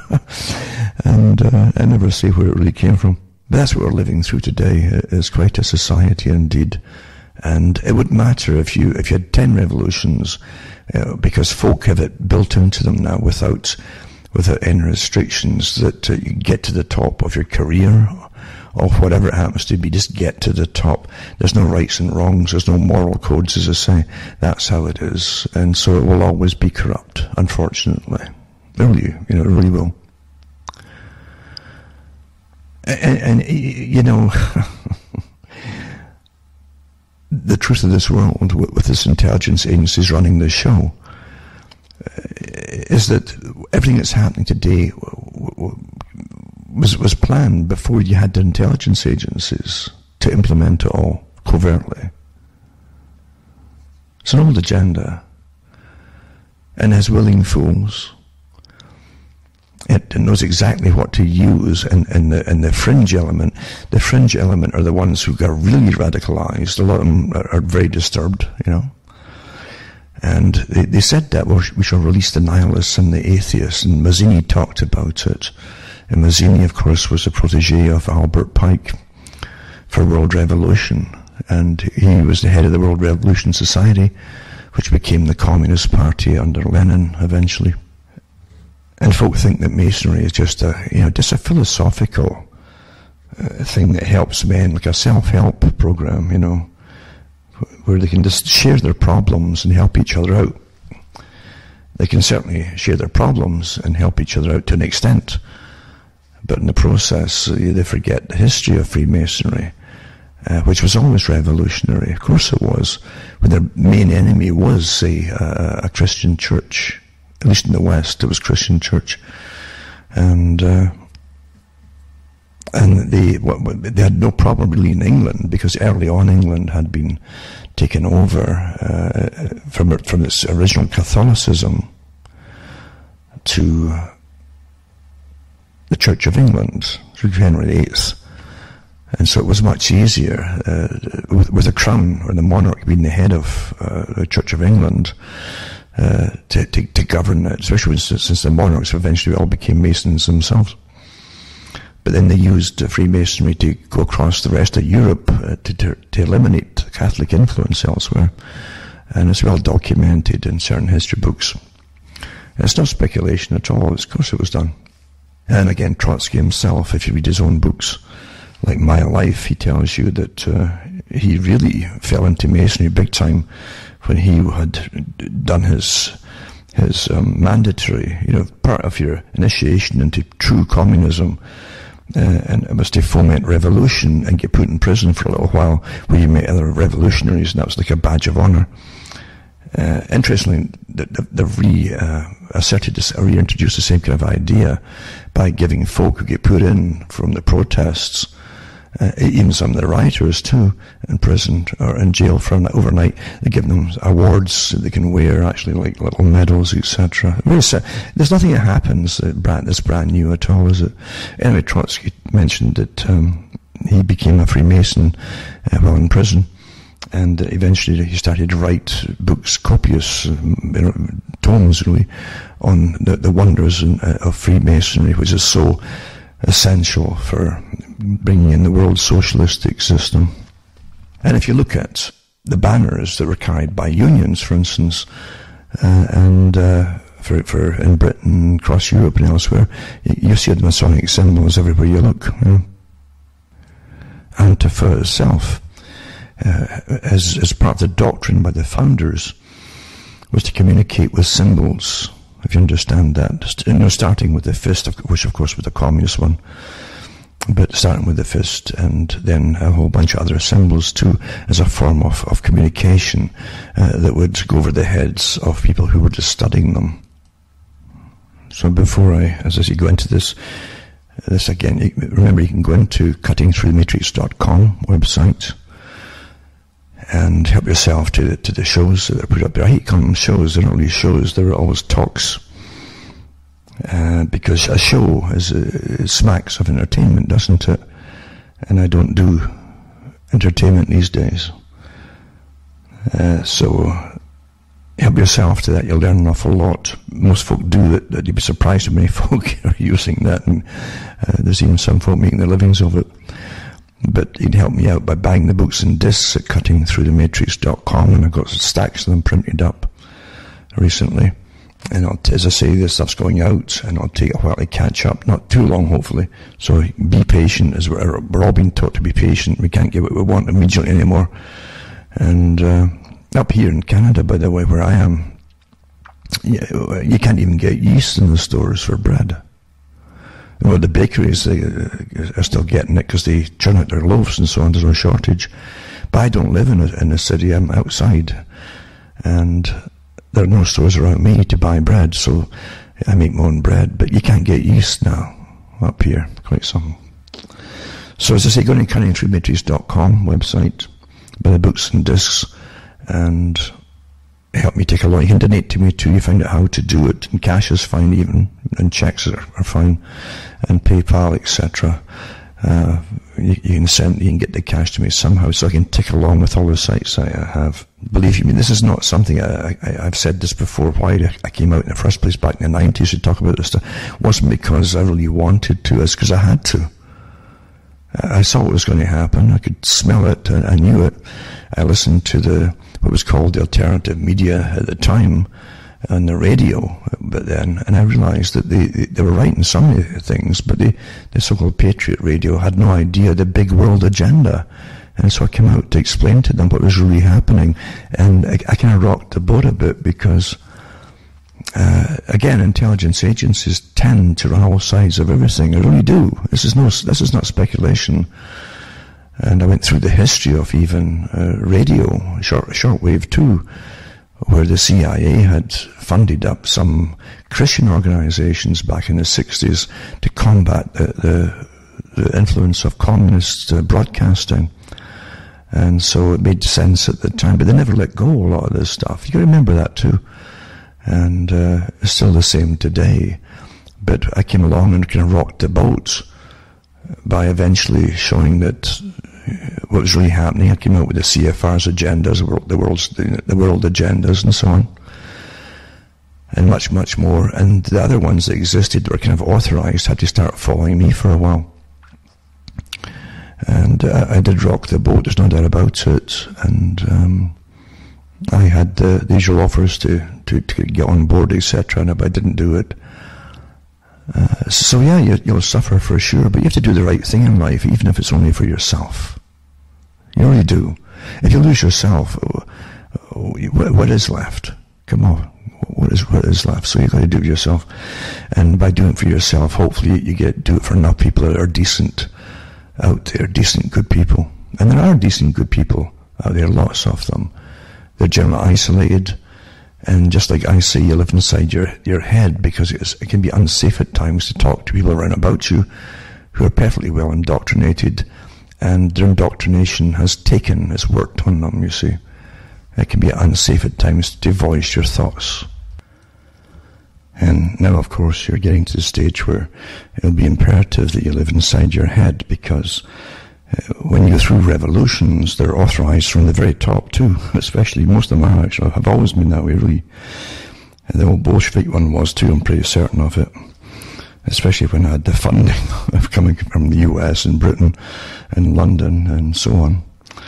And I never say where it really came from. But that's what we're living through today. It is quite a society indeed. And it wouldn't matter if you had 10 revolutions, because folk have it built into them now without any restrictions, that you get to the top of your career, or whatever it happens to be, just get to the top. There's no rights and wrongs, there's no moral codes, as I say. That's how it is. And so it will always be corrupt, unfortunately. It really will. And the truth of this world, with this intelligence agencies running this show, is that everything that's happening today was planned before you had the intelligence agencies to implement it all covertly. It's an old agenda, and has willing fools. It knows exactly what to use, and the fringe element. The fringe element are the ones who got really radicalized. A lot of them are very disturbed, And they said that we shall release the nihilists and the atheists, and Mazzini talked about it. And Mazzini, of course, was a protege of Albert Pike for World Revolution, and he was the head of the World Revolution Society, which became the Communist Party under Lenin eventually. And folk think that Masonry is just a philosophical thing that helps men, like a self-help program, where they can just share their problems and help each other out. They can certainly share their problems and help each other out to an extent, but in the process, they forget the history of Freemasonry which was always revolutionary. Of course it was. When their main enemy was, say, a Christian church. At least in the West, it was Christian church. And they had no problem really in England, because early on England had been taken over from its original Catholicism to the Church of England through Henry VIII. And so it was much easier with the crown or the monarch being the head of the Church of England to govern it, especially since the monarchs eventually all became Masons themselves. But then they used Freemasonry to go across the rest of Europe to eliminate Catholic influence elsewhere. And it's well documented in certain history books. And it's not speculation at all. Of course it was done. And again, Trotsky himself, if you read his own books, like My Life, he tells you that he really fell into Masonry big time when he had done his mandatory, part of your initiation into true communism. And it was to foment revolution and get put in prison for a little while where you met other revolutionaries, and that was like a badge of honor. Interestingly, they've reintroduced the same kind of idea by giving folk who get put in from the protests, even some of the rioters too, in prison or in jail for overnight, they give them awards that they can wear, actually like little medals, etc. There's nothing that happens that's brand new at all, is it? Anyway, Trotsky mentioned that he became a Freemason while in prison, and eventually he started to write books, copious tomes really, on the wonders of Freemasonry, which is so essential for bringing in the world's socialistic system. And if you look at the banners that were carried by unions, for instance, and for in Britain, across Europe and elsewhere, you see the Masonic symbols everywhere you look. Antifa itself, as part of the doctrine by the founders, was to communicate with symbols, if you understand that. Starting with the fist, which of course was the communist one, but starting with the fist, and then a whole bunch of other symbols too, as a form of communication that would go over the heads of people who were just studying them. So before as I say, go into this again, remember you can go into cuttingthroughthematrix.com website and help yourself to the shows that are put up there. I hate calling them shows. They're not really shows. They're always talks. Because a show smacks of entertainment, doesn't it? And I don't do entertainment these days. So help yourself to that. You'll learn an awful lot. Most folk do that. You'd be surprised how many folk are using that. And there's even some folk making their livings of it. But you'd help me out by buying the books and discs at cuttingthroughthematrix.com, and I've got stacks of them printed up recently. And as I say, this stuff's going out, and it'll take a while to catch up. Not too long, hopefully. So be patient, as we're all being taught to be patient. We can't get what we want immediately anymore. And up here in Canada, by the way, where I am, you can't even get yeast in the stores for bread. Well, the bakeries, they are still getting it because they churn out their loaves and so on. There's no shortage. But I don't live in a city. I'm outside. And there are no stores around me to buy bread, so I make my own bread. But you can't get yeast now up here. Quite something. So as I say, go to cuttingthroughthematrix.com website, buy the books and discs, and help me take a lot. You can donate to me too. You find out how to do it. And cash is fine even. And checks are fine. And PayPal, etc. You can get the cash to me somehow, so I can tick along with all the sites I have. Believe me, this is not something I've said this before. Why I came out in the first place back in the 90s to talk about this stuff wasn't because I really wanted to. It's because I had to. I saw what was going to happen. I could smell it. I knew it. I listened to what was called the alternative media at the time on the radio, but then, and I realized that they were right in some of the things, but the so-called Patriot Radio had no idea the big world agenda. And so I came out to explain to them what was really happening. And I kind of rocked the boat a bit because, again, intelligence agencies tend to run all sides of everything. They really do. This is not speculation. And I went through the history of even radio, shortwave too, where the CIA had funded up some Christian organizations back in the 60s to combat the influence of communist broadcasting. And so it made sense at the time, but they never let go a lot of this stuff. You got to remember that too. And it's still the same today. But I came along and kind of rocked the boat by eventually showing that what was really happening. I came out with the CFR's agendas, the world agendas and so on, and much, much more. And the other ones that existed were kind of authorized, had to start following me for a while. And I did rock the boat, there's no doubt about it. And I had the usual offers to get on board, etc. And if I didn't do it, so yeah, you'll suffer for sure, but you have to do the right thing in life, even if it's only for yourself. You really do. If you lose yourself, what is left? Come on, what is left? So you've got to do it yourself, and by doing it for yourself, hopefully you do it for enough people that are decent out there, decent, good people. And there are decent, good people out there, lots of them. They're generally isolated. And just like I say, you live inside your head, because it can be unsafe at times to talk to people around about you who are perfectly well indoctrinated, and their indoctrination has worked on them, you see. It can be unsafe at times to voice your thoughts. And now, of course, you're getting to the stage where it'll be imperative that you live inside your head, because when you go through revolutions, they're authorized from the very top too, especially most of them are actually, have always been that way really. And the old Bolshevik one was too, I'm pretty certain of it. Especially when I had the funding of coming from the US and Britain and London and so on.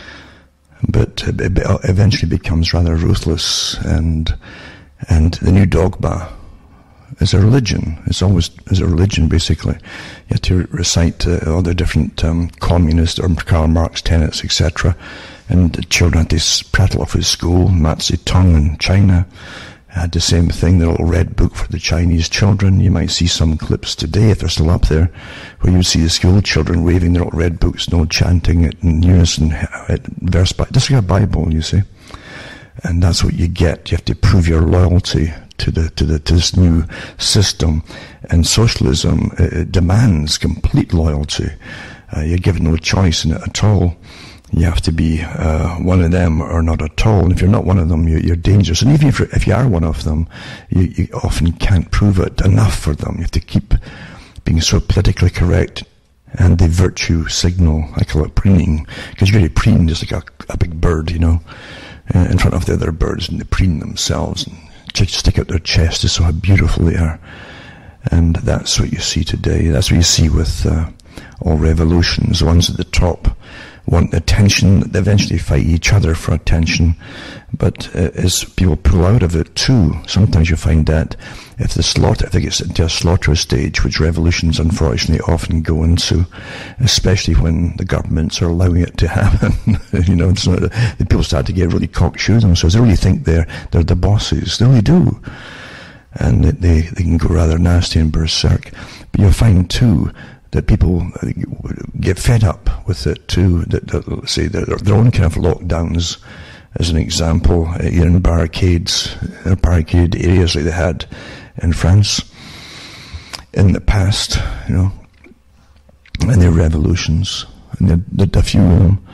But it eventually becomes rather ruthless, and the new dogma is a religion. It's always is a religion, basically. You have to recite all the different communist or Karl Marx tenets, etc. And the children had to prattle off at school. Mao Zedong in China had the same thing, the little red book for the Chinese children. You might see some clips today, if they're still up there, where you see the school children waving their little red books, no chanting it in unison, verse by, just like a Bible, you see. And that's what you get. You have to prove your loyalty to this new system. And socialism demands complete loyalty. You're given no choice in it at all. You have to be one of them or not at all. And if you're not one of them, you're dangerous. And even if you are one of them, you often can't prove it enough for them. You have to keep being so politically correct. And the virtue signal, I call it preening, because you're really preening just like a big bird, you know, in front of the other birds, and they preen themselves and stick out their chest to show how beautiful they are. And that's what you see today. That's what you see with all revolutions. The ones at the top want attention. They eventually fight each other for attention. But as people pull out of it too, sometimes you find that if they get into a slaughter stage, which revolutions unfortunately often go into, especially when the governments are allowing it to happen, you know, the people start to get really cocksure themselves. They really think they're the bosses. They really do. And they can go rather nasty and berserk. But you'll find too that people get fed up with it too, that say their own kind of lockdowns, as an example, in barricades, barricaded areas like they had in France in the past, you know, and their revolutions, and the few of them,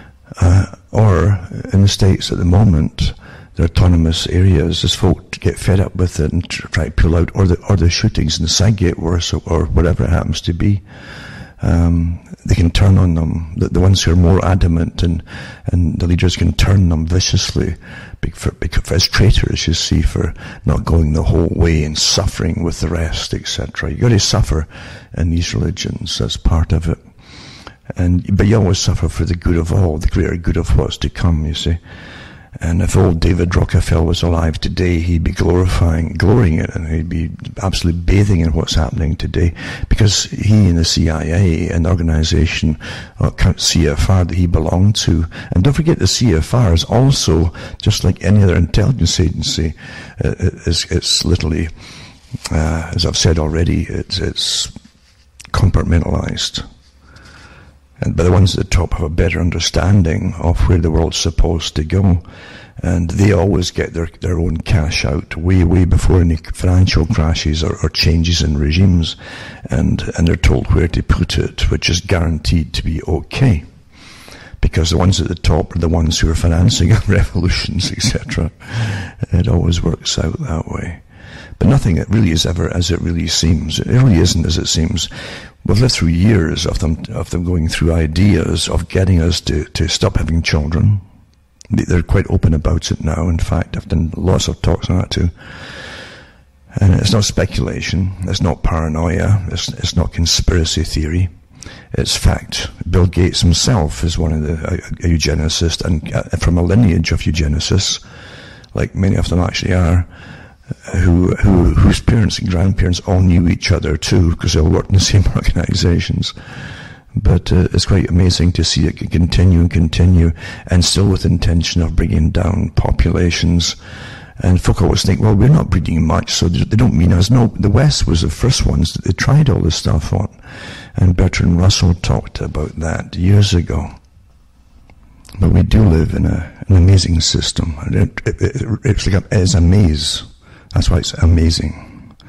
or in the States at the moment, the autonomous areas, as folk get fed up with it and try to pull out, or the shootings inside get worse, or whatever it happens to be. They can turn on them. The ones who are more adamant, and the leaders can turn them viciously, because as traitors, you see, for not going the whole way and suffering with the rest, etc. You got to suffer in these religions. That's part of it. But you always suffer for the good of all, the greater good of what's to come, you see. And if old David Rockefeller was alive today, he'd be glorying it, and he'd be absolutely bathing in what's happening today, because he and the CIA and the organization, CFR, that he belonged to. And don't forget, the CFR is also, just like any other intelligence agency, it's literally, as I've said already, it's compartmentalized. but the ones at the top have a better understanding of where the world's supposed to go. And they always get their own cash out way before any financial crashes or changes in regimes. And they're told where to put it, which is guaranteed to be okay. Because the ones at the top are the ones who are financing revolutions, etc. It always works out that way. But nothing really is ever as it really seems. It really isn't as it seems. We've lived through years of them going through ideas of getting us to stop having children. They're quite open about it now. In fact, I've done lots of talks on that too. And it's not speculation. It's not paranoia. It's not conspiracy theory. It's fact. Bill Gates himself is one of a eugenicist, and from a lineage of eugenicists, like many of them actually are, whose parents and grandparents all knew each other too, because they all worked in the same organizations. But it's quite amazing to see it continue, and still with intention of bringing down populations. And folk always think, well, we're not breeding much, so they don't mean us. No, the West was the first ones that they tried all this stuff on. And Bertrand Russell talked about that years ago. But we do live in an amazing system. It's a maze. That's why it's amazing.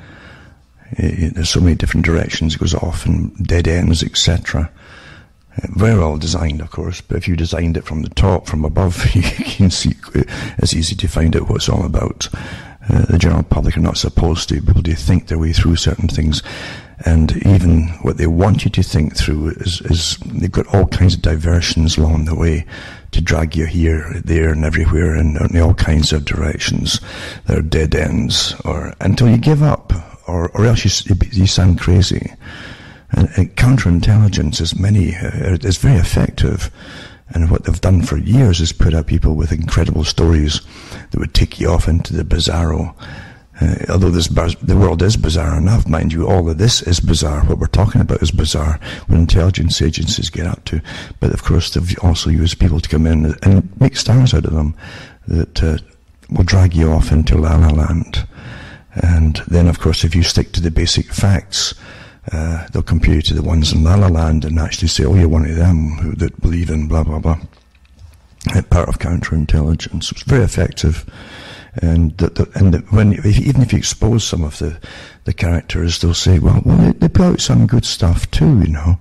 There's so many different directions it goes off, and dead ends, etc. Very well designed, of course, but if you designed it from the top, from above, you can see it's easy to find out what it's all about. The general public are not supposed to be able to think their way through certain things, and even what they want you to think through is they've got all kinds of diversions along the way to drag you here, there, and everywhere, and in all kinds of directions. There are dead ends, or until you give up. Or else you sound crazy. And counterintelligence is very effective. And what they've done for years is put out people with incredible stories that would take you off into the bizarro. Although the world is bizarre enough, mind you, all of this is bizarre. What we're talking about is bizarre, what intelligence agencies get up to. But of course, they've also used people to come in and make stars out of them that will drag you off into La La Land. And then, of course, if you stick to the basic facts, they'll compare you to the ones in La La Land and actually say, oh, you're one of them that believe in blah, blah, blah. Part of counterintelligence. It's very effective. And even if you expose some of the characters, they'll say, well, they put out some good stuff too, you know.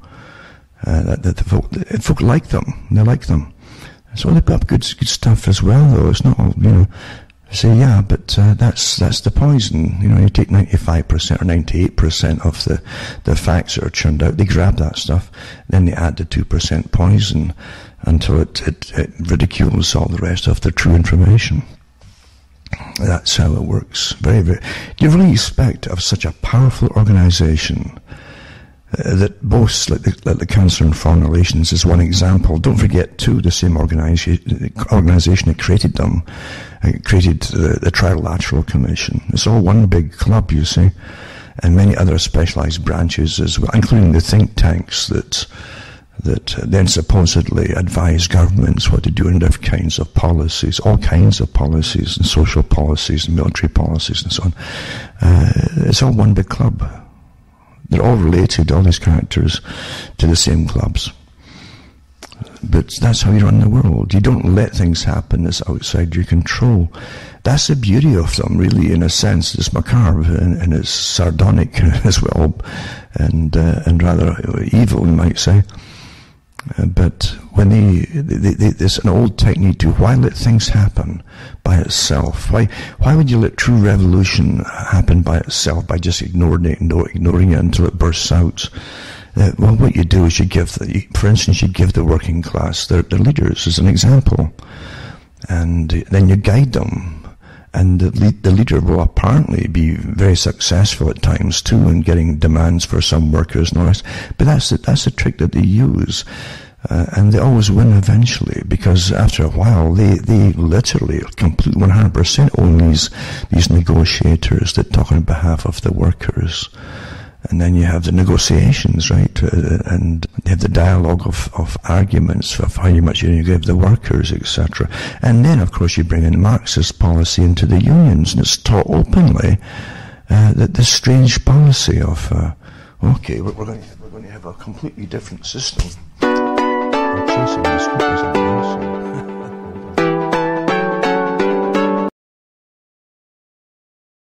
Folk like them. They like them. So they put up good stuff as well, though. It's not all, you know. Say, yeah, but that's the poison. You know, you take 95% or 98% of the facts that are churned out. They grab that stuff, then they add the 2% poison until it ridicules all the rest of the true information. That's how it works. Very, very. Do you really expect of such a powerful organization that boasts, like the Cancer and Foreign Relations is one example. Don't forget, too, the same organization that created them, created the Trilateral Commission. It's all one big club, you see, and many other specialized branches as well, including the think tanks that then supposedly advise governments what to do in different kinds of policies, all kinds of policies, and social policies, and military policies, and so on. It's all one big club. They're all related, all these characters, to the same clubs. But that's how you run the world. You don't let things happen that's outside your control. That's the beauty of them, really, in a sense. It's macabre and it's sardonic as well, and rather evil, you might say. But when there's an old technique to why let things happen by itself? Why would you let true revolution happen by itself by just ignoring it until it bursts out? Well, what you do is for instance, you give the working class their leaders as an example, and then you guide them. And the leader will apparently be very successful at times too in getting demands for some workers and all that. But that's a trick that they use. And they always win eventually, because after a while they literally completely 100% own these negotiators that talk on behalf of the workers. And then you have the negotiations, right? And you have the dialogue of arguments of how much you give the workers, etc. And then, of course, you bring in Marxist policy into the unions, and it's taught openly that this strange policy of, okay, we're going to have a completely different system. chasing the scoop or something else.